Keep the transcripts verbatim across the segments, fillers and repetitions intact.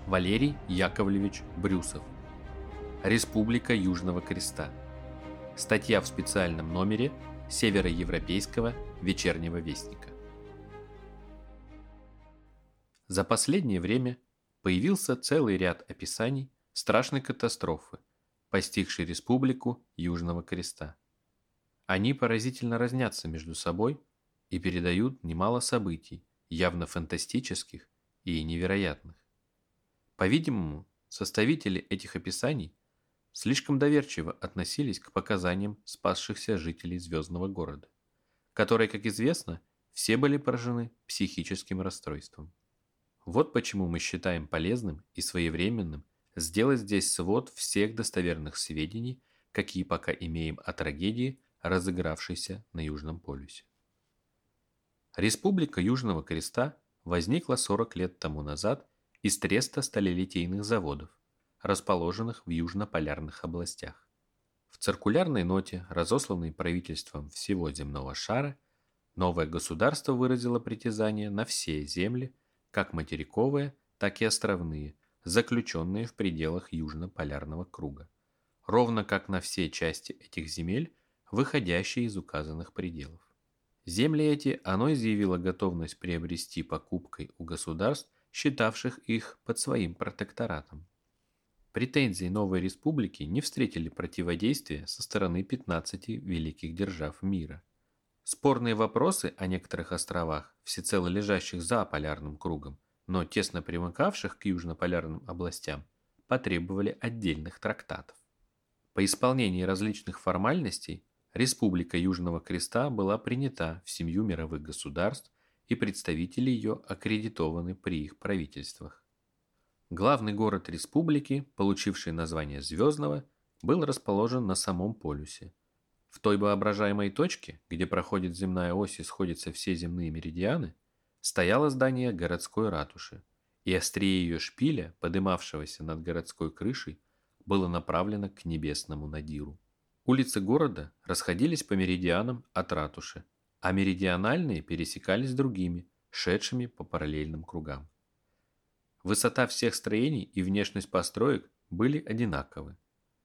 Валерий Яковлевич Брюсов. Республика Южного Креста. Статья в специальном номере Североевропейского вечернего вестника. За последнее время появился целый ряд описаний страшной катастрофы, постигшей Республику Южного Креста. Они поразительно разнятся между собой и передают немало событий, явно фантастических и невероятных. По-видимому, составители этих описаний слишком доверчиво относились к показаниям спасшихся жителей Звездного города, которые, как известно, все были поражены психическим расстройством. Вот почему мы считаем полезным и своевременным сделать здесь свод всех достоверных сведений, какие пока имеем о трагедии, разыгравшейся на Южном полюсе. Республика Южного Креста возникла сорок лет тому назад из треста сталелитейных заводов, расположенных в южнополярных областях. В циркулярной ноте, разосланной правительством всего земного шара, новое государство выразило притязание на все земли, как материковые, так и островные, заключенные в пределах южнополярного круга, ровно как на все части этих земель, выходящие из указанных пределов. Земли эти оно изъявило готовность приобрести покупкой у государств, считавших их под своим протекторатом. Претензии новой республики не встретили противодействия со стороны пятнадцати великих держав мира. Спорные вопросы о некоторых островах, всецело лежащих за полярным кругом, но тесно примыкавших к южнополярным областям, потребовали отдельных трактатов. По исполнении различных формальностей Республика Южного Креста была принята в семью мировых государств, и представители ее аккредитованы при их правительствах. Главный город республики, получивший название Звездного, был расположен на самом полюсе. В той воображаемой точке, где проходит земная ось и сходятся все земные меридианы, стояло здание городской ратуши, и острие ее шпиля, подымавшегося над городской крышей, было направлено к небесному надиру. Улицы города расходились по меридианам от ратуши, а меридиональные пересекались другими, шедшими по параллельным кругам. Высота всех строений и внешность построек были одинаковы.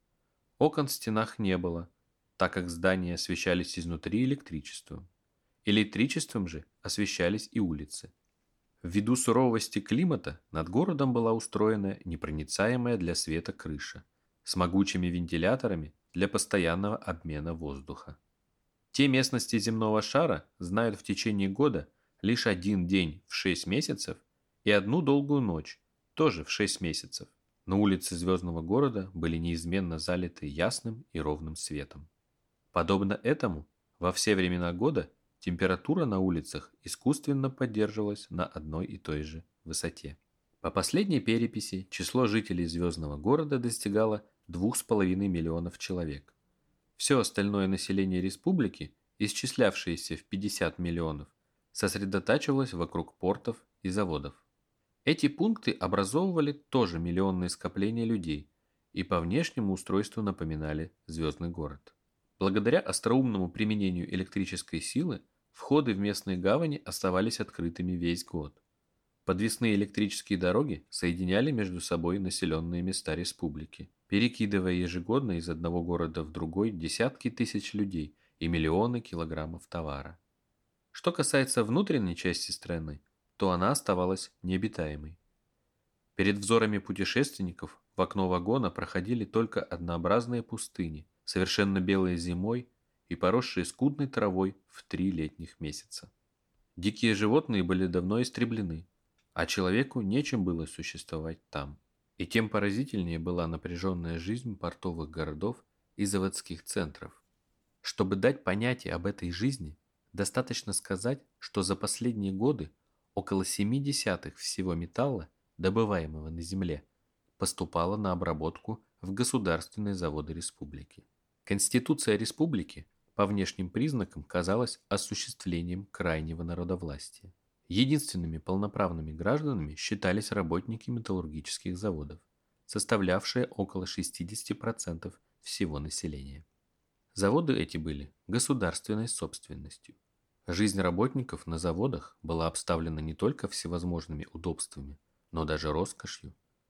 Окон в стенах не было, так как здания освещались изнутри электричеством. Электричеством же освещались и улицы. Ввиду суровости климата над городом была устроена непроницаемая для света крыша с могучими вентиляторами для постоянного обмена воздуха. Те местности земного шара знают в течение года лишь один день в шесть месяцев и одну долгую ночь, тоже в шесть месяцев, но улицы Звездного города были неизменно залиты ясным и ровным светом. Подобно этому, во все времена года температура на улицах искусственно поддерживалась на одной и той же высоте. По последней переписи число жителей Звездного города достигало двух с половиной миллионов человек. Все остальное население республики, исчислявшееся в пятьдесят миллионов, сосредотачивалось вокруг портов и заводов. Эти пункты образовывали тоже миллионные скопления людей и по внешнему устройству напоминали Звездный город. Благодаря остроумному применению электрической силы входы в местные гавани оставались открытыми весь год. Подвесные электрические дороги соединяли между собой населенные места республики, перекидывая ежегодно из одного города в другой десятки тысяч людей и миллионы килограммов товара. Что касается внутренней части страны, то она оставалась необитаемой. Перед взорами путешественников в окно вагона проходили только однообразные пустыни, совершенно белые зимой и поросшие скудной травой в три летних месяца. Дикие животные были давно истреблены, а человеку нечем было существовать там. И тем поразительнее была напряженная жизнь портовых городов и заводских центров. Чтобы дать понятие об этой жизни, достаточно сказать, что за последние годы около семи десятых всего металла, добываемого на земле, поступало на обработку в государственные заводы республики. Конституция республики по внешним признакам казалась осуществлением крайнего народовластия. Единственными полноправными гражданами считались работники металлургических заводов, составлявшие около шестьдесят процентов всего населения. Заводы эти были государственной собственностью. Жизнь работников на заводах была обставлена не только всевозможными удобствами, но даже роскошью.